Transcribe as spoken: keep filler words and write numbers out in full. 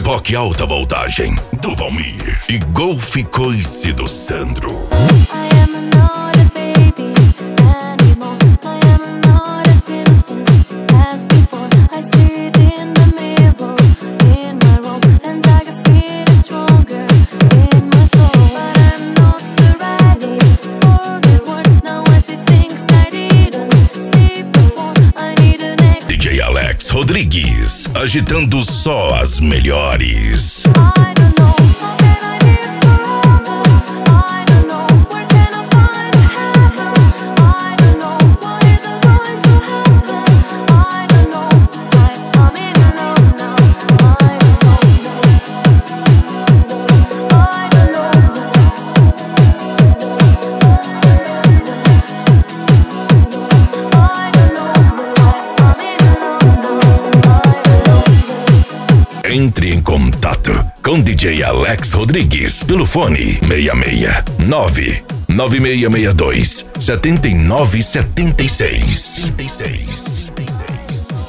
reboque alta voltagem do Valmir e Golf Coice do Sandro. D J Alex Rodrigues, agitando só as melhores. Entre em contato com D J Alex Rodrigues pelo fone seis seis nove nove seis seis dois sete nove sete seis.